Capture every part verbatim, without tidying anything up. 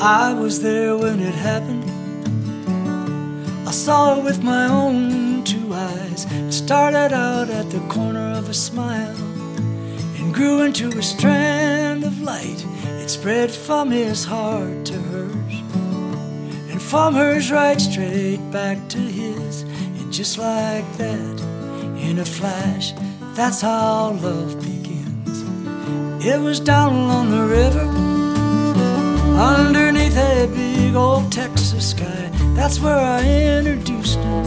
I was there when it happened. I saw it with my own two eyes. It started out at the corner of a smile and grew into a strand of light. It spread from his heart to hers, and from hers right straight back to his. And just like that, in a flash, that's how love begins. It was down along the river, underneath a big old Texas sky. That's where I introduced him.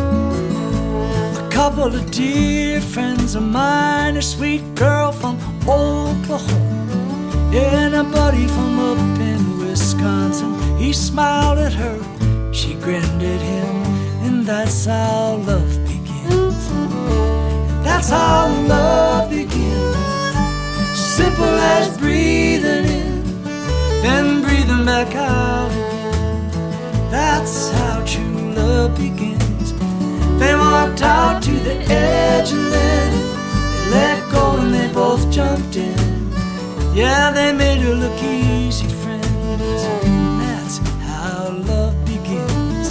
A couple of dear friends of mine, a sweet girl from Oklahoma, and a buddy from up in Wisconsin. He smiled at her, she grinned at him, and that's how love begins. That's how love begins. Simple as breathing in, then breathing back out again. That's how true love begins. They walked out to the edge and then they let go and they both jumped in. Yeah, they made her look easy, friends. That's how love begins.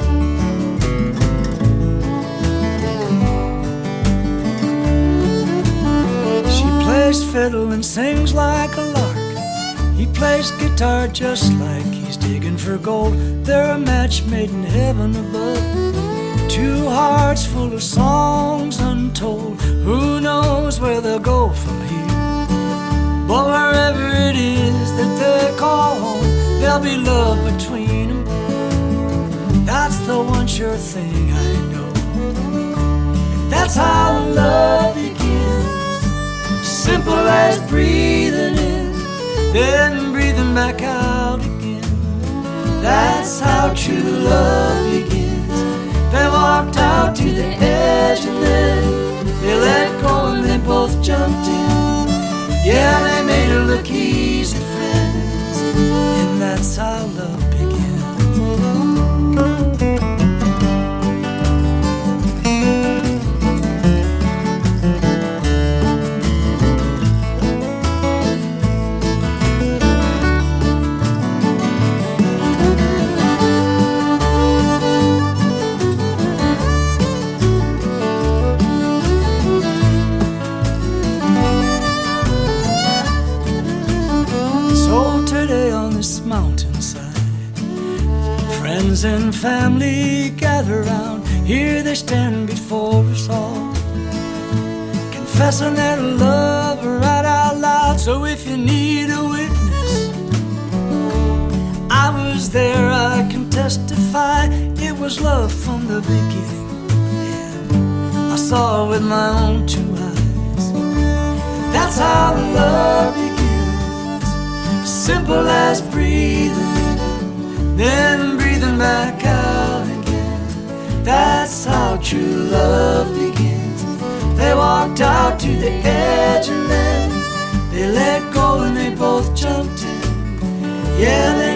She plays fiddle and sings like a lark. He plays guitar just like he's digging for gold. They're a match made in heaven above. Two hearts full of songs untold. Who knows where they'll go from here? But wherever it is that they call home, there'll be love between them. That's the one sure thing I know. And that's how love begins. Simple as breathing in, then breathing back out again. That's how true love begins. They walked out to the edge and then they let go and they both jumped in. Yeah, they made her look easy, friends, and that's how love begins. On this mountainside, friends and family gather round. Here they stand before us all, confessing their love right out loud. So if you need a witness, I was there, I can testify. It was love from the beginning. Yeah, I saw it with my own two eyes. That's how love begins. Simple as breathing in, then breathing back out again. That's how true love begins. They walked out to the edge and then they let go and they both jumped in. Yeah, they